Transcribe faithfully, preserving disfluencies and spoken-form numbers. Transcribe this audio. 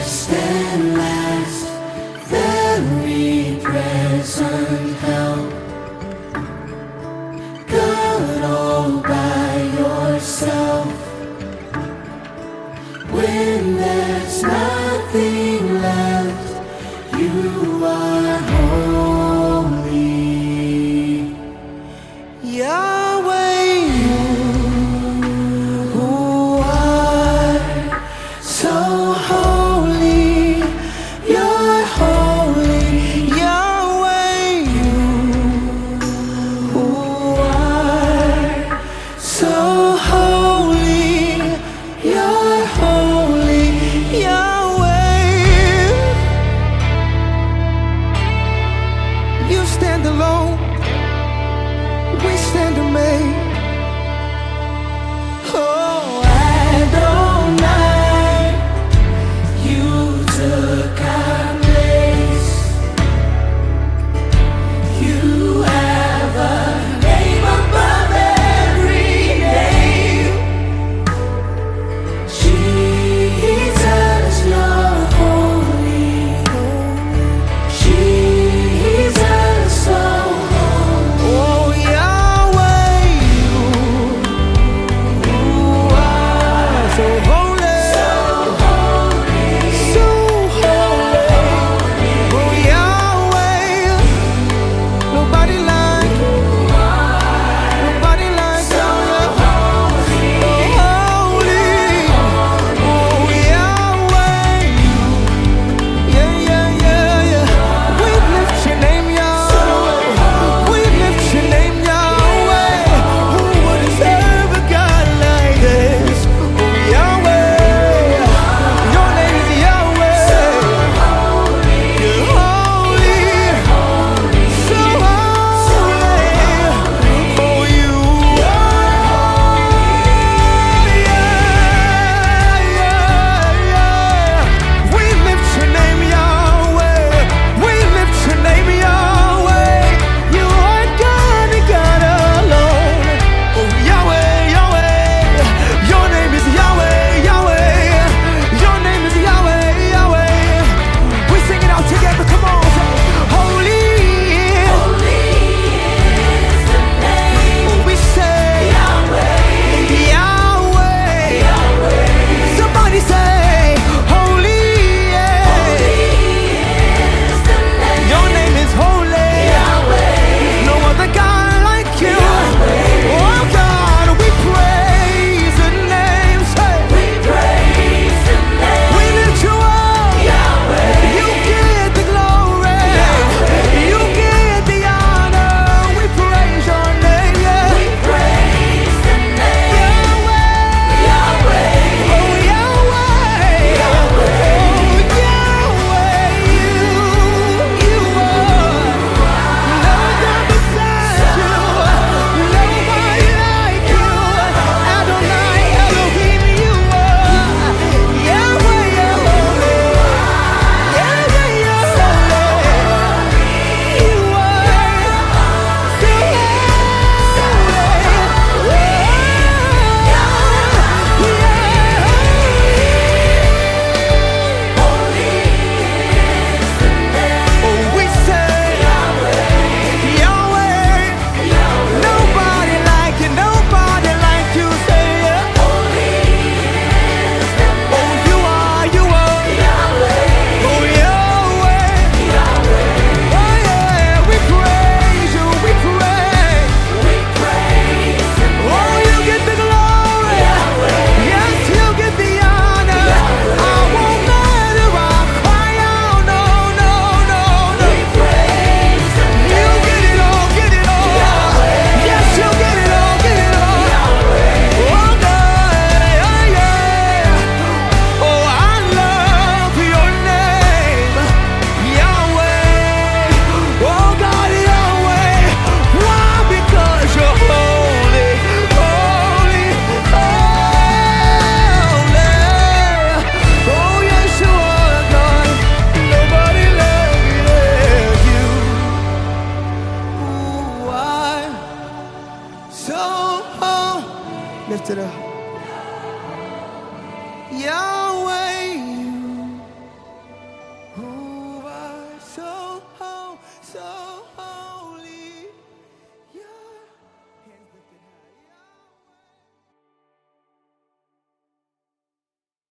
first and last, very present help. God all by yourself. When there's nothing left, you are holy. Yahweh, you who are so holy, you're holy. Yahweh, you who are so holy, you're holy. Yahweh, you stand alone, we stand amazed. Oh, Adonai, you took our place. You have a name above every name. Jesus, you're holy. Jesus, so holy. Oh, Yahweh, you who are so holy, so holy, so holy. Oh, Yahweh, nobody like you, nobody like you. So holy, oh, Yahweh, yeah, yeah, yeah, yeah. We lift your name, Yahweh. We lift your name, Yahweh. Who would serve a God like this? Oh, Yahweh, your name is Yahweh. You're holy, so holy. Oh, you are, yeah, yeah, yeah. We lift your name, Yahweh. We lift your name, Yahweh. You are God and God alone. Oh, Yahweh, Yahweh. Your name is Yahweh, Yahweh. Your name is Yahweh, Yahweh. We sing it out together. Come on. Holy, holy is the name. We say Yahweh, Yahweh, Yahweh. Somebody say holy, yeah. Holy is the name. Your name is holy, Yahweh. No other God like you, Yahweh. Oh God, we praise the name. Say we praise the name. We lift you up, Yahweh. You get the glory, Yahweh. You get the honor. We praise your name, yeah. We praise the name, Yahweh, Yahweh. Oh Yahweh, Yahweh. Oh Yahweh, you, you are. No God beside you, nobody like you. Adonai, Elohim, you are. Yahweh, you're holy. Yahweh, you're holy. You are so Oh, we say Yahweh, nobody like you, nobody like you. Say yeah. Oh, you are, you are. Oh, Yahweh. Oh, yeah, we praise you, we praise. Oh, you get the glory. Yes, you get the honor. I won't let it rock, cry out, no, no, no, no. You get it all, get it all. Yes, you get it all, get it all. Oh, God, yeah, yeah. Oh, I love your name, Yahweh. Oh, God, Yahweh. Why? Because you're holy, holy, holy. Oh, yes, you are, God. Nobody like you. Who are so holy. Lift it up. Yahweh.